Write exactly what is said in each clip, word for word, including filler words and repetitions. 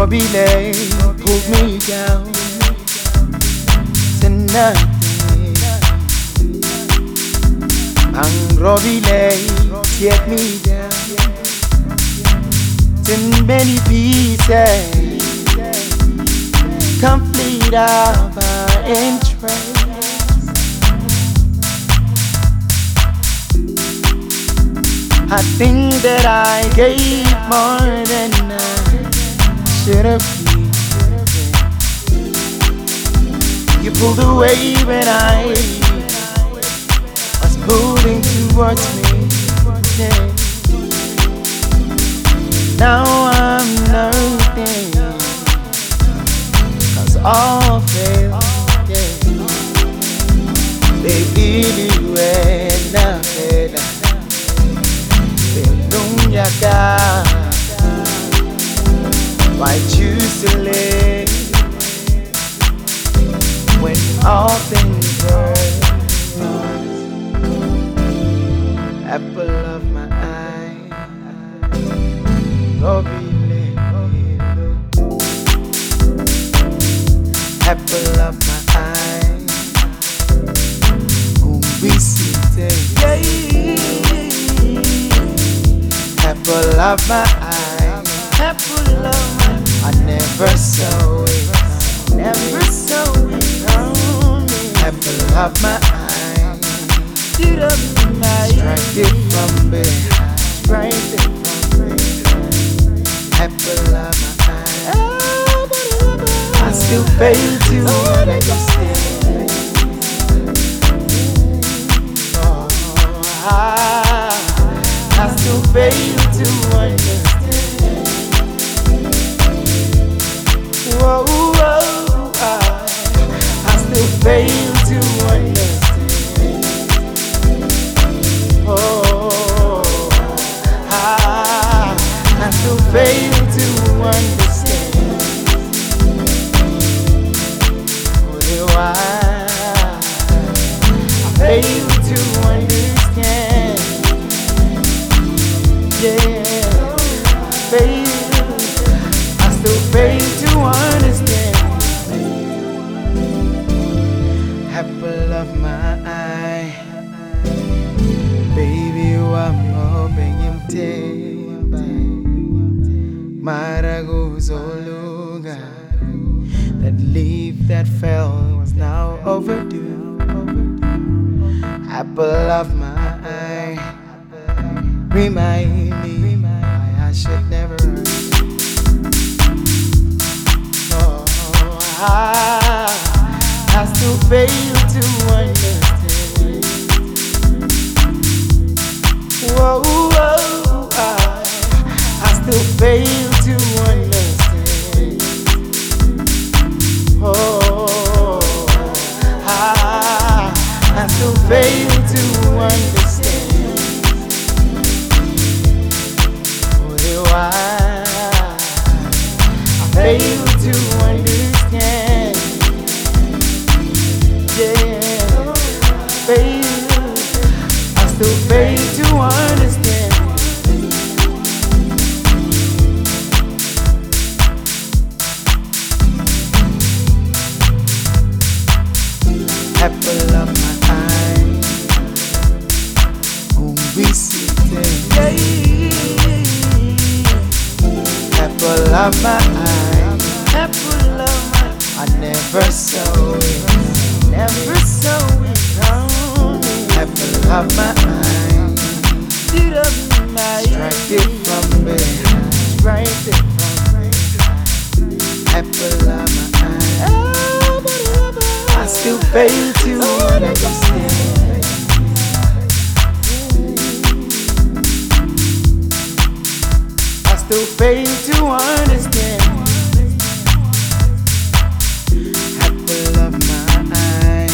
Robile pulled me down to nothing. And Robile teared me down to many pieces, complete of our interest. I think that I gave more than I should have given. You pulled away when I was pulling towards me. Yeah. Now I'm nothing, 'cause all failed. Yeah. Baby, you and I failed. Why choose to live when all things hurt? Apple of my eye, Robile, apple of my eye, Umbisite, apple of my eye, apple of my eye. I never saw it, never saw it. Apple of my eye, strike it from behind, strike it from behind. Apple of my eye, I still fail to understand. Oh, I, I still fail to understand. Whoa, whoa, I, I still fail to understand. Oh, I, I still fail to understand. Oh, why I fail to understand. Yeah, fail, I still fail to understand. Apple of my eye, baby, I'm hoping you take by Maraguzoluga. That leaf that fell was now overdue. Apple of my eye, remind me why I should never run. Oh, I, I still fail to understand. Whoa, whoa, I, I still fail to understand. Oh, I, I still fail to understand. Why I fail to understand. Yeah, fail, I still fail to understand. Apple of my eye, Umbisite, apple of my eye, apple of my eye. I never saw it, never saw it. Apple of my eye, strike it from behind, strike it from behind. Apple of my eye, I still fail to understand. I still fail to understand. Apple of my eye,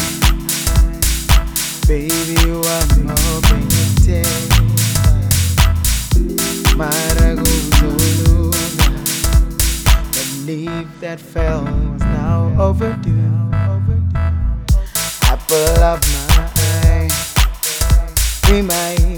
baby, I'm hoping you take Maraguzoluga. The leaf that fell was now overdue. Apple of my eye, remind